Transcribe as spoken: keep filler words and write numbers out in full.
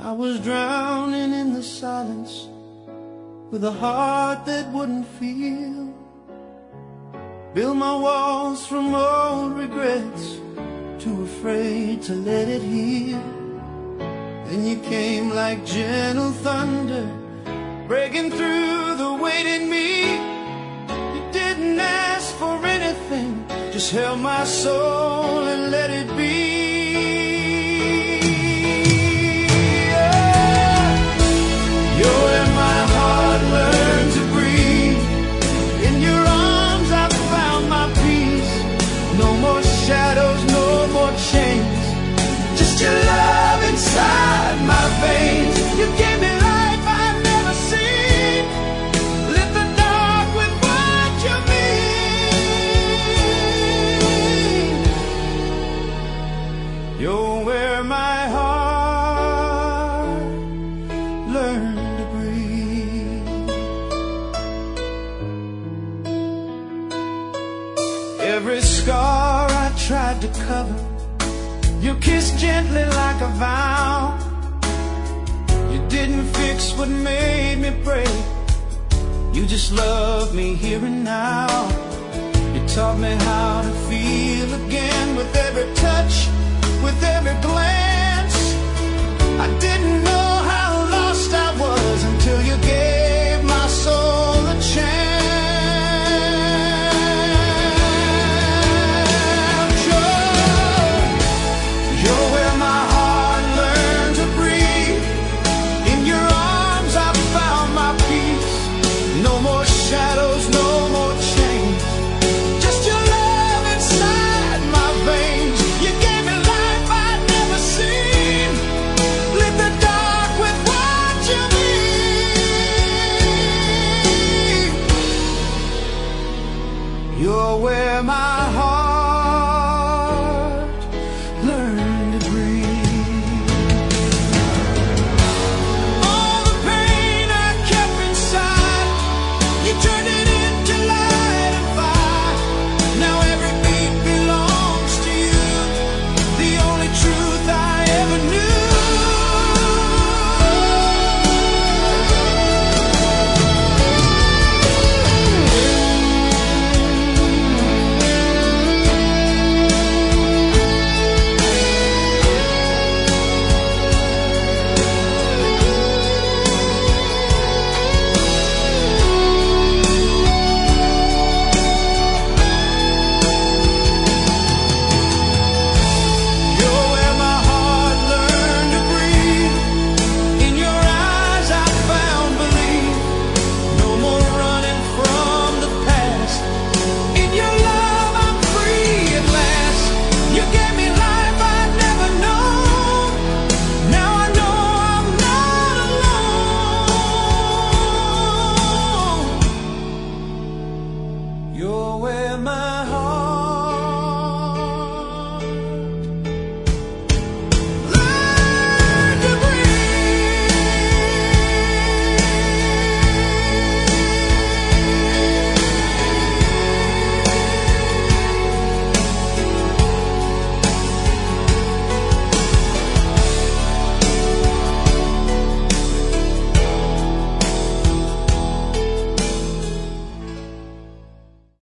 I was drowning in the silence with a heart that wouldn't feel. Built my walls from old regrets, too afraid to let it heal. Then you came like gentle thunder, breaking through the weight in me. You didn't ask for anything, just held my soul and let it be. You're where my heart learned to breathe. In your arms I found my peace. No more shadows, no more chains, just your love inside my veins. You gave me life I've never seen. Lit the dark with what you mean. You're where my heart learned to breathe. Every scar I tried to cover, you kissed gently like a vow. You didn't fix what made me break, you just loved me here and now. You taught me how to feel again with every touch, with every glance. I didn't know how lost I was until you gave my soul a chance. You're where my heart learned to breathe. In your arms I found my peace. No more shadows, no more chains, just your love inside my veins. You gave me life I'd never seen. Lit the dark with what you mean. You're where my heart learned to breathe. All the pain I kept inside, you turned it into light and fire. Now every beat belongs to you, the only truth I ever knew. You're where my heart learned to breathe. In your eyes I found belief. No more running from the past. In your love I'm free at last. You gave me life I'd never known. Now I know I'm not alone. You're where my